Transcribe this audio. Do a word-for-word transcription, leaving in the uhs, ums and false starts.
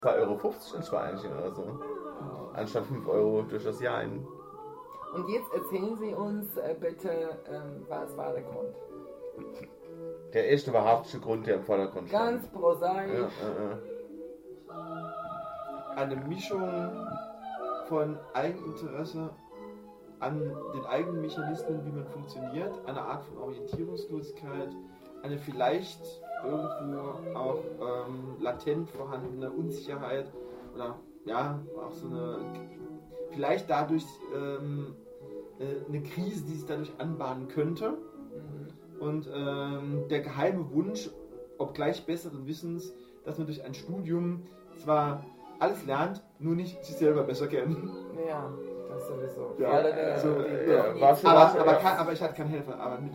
zwei Euro fünfzig ins Schweinchen oder so. Anstatt fünf Euro durch das Jahr ein. Und jetzt erzählen Sie uns äh, bitte, ähm, was war der Grund? Der erste wahrhaftige Grund, der im Vordergrund stand. Ganz prosaisch. Ja, äh, Eine Mischung von Eigeninteresse an den eigenen Mechanismen, wie man funktioniert, eine Art von Orientierungslosigkeit, eine vielleicht irgendwo auch ähm, latent vorhandene Unsicherheit oder ja, auch so eine, vielleicht dadurch ähm, eine Krise, die sich dadurch anbahnen könnte. Und ähm, der geheime Wunsch, obgleich besseren Wissens, dass man durch ein Studium zwar alles lernt, nur nicht sich selber besser kennen. Ja, das sowieso. Ja, Alle, die, also, die, die, ja, die, war schon- aber, war schon- aber, ja. kein, aber ich hatte keinen Helfer. Aber mit